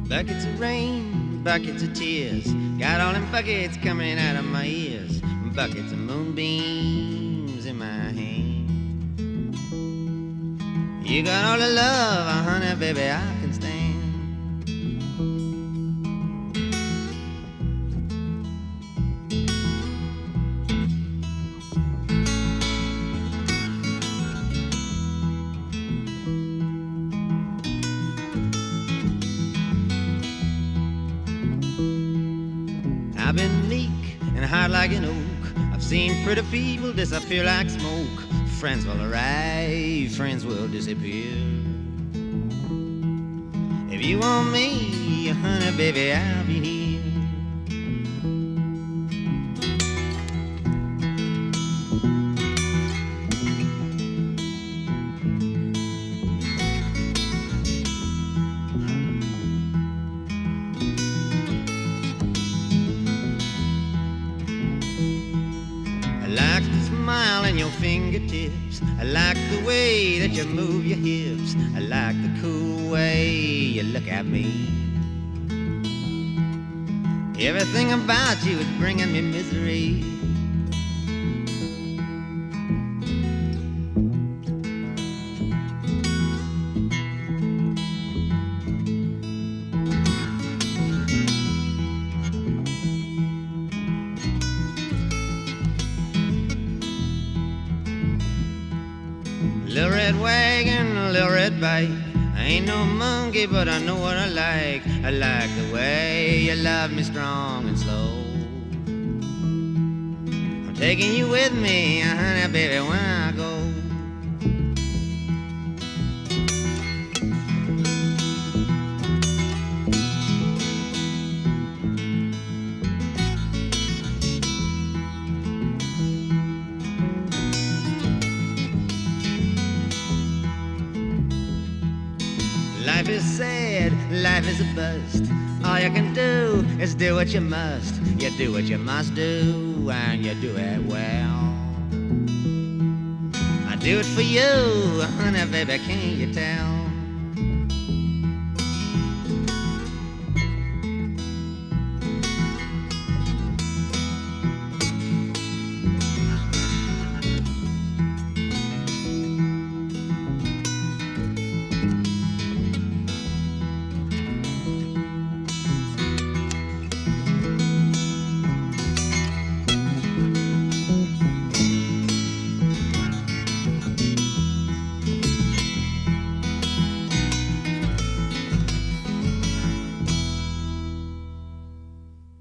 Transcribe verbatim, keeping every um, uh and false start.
Buckets of rain, buckets of tears, got all them buckets coming out of my ears. Buckets of moonbeams in my hand. You got all the love, honey, baby, I can stand. I've been meek and hard like an oak. I've seen pretty people disappear like smoke. Friends will arrive, friends will disappear. If you want me, honey, baby, I'll be here. I like the smile in your fingertips. I like the way that you move your hips. I like the cool way you look at me. Everything about you is bringing me misery. Little red wagon, little red bike. I ain't no monkey, but I know what I like. I like the way you love me strong and slow. I'm taking you with me, honey, baby, when I go. Life is sad, life is a bust. All you can do is do what you must. You do what you must do, and you do it well. I do it for you, honey, baby, can't you tell?